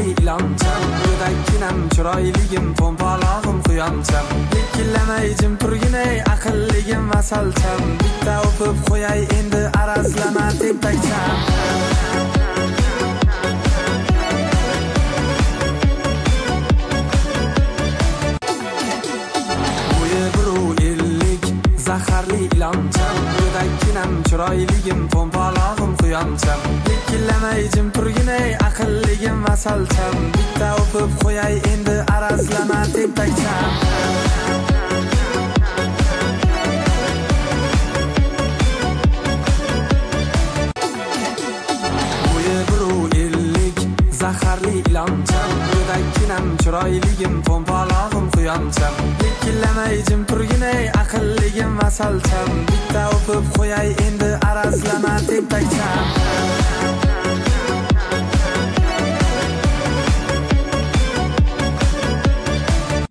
iloncham, go'dakkinam chiroyligim, pompalog'im quyoncham. Likillamay jim turginay, aqlligim masalcham. Bitta o'pib qo'yay endi arazlama tentakcham. Zaharli iloncham, go'dakkinam chiroyligim, pompalog'im quyoncham. Likillamay jim turginay, aqlligim masalcham. Bitta o'pib qo'yay endi arazlama tentakcham. Bo'yi 1.50, zaharli iloncham, go'dakkinam chiroyligim, pompalog'im quyoncham. Likillamay jim turginay, aqlligim masalcham. Bitta o'pib qo'yay endi arazlama tentakcham.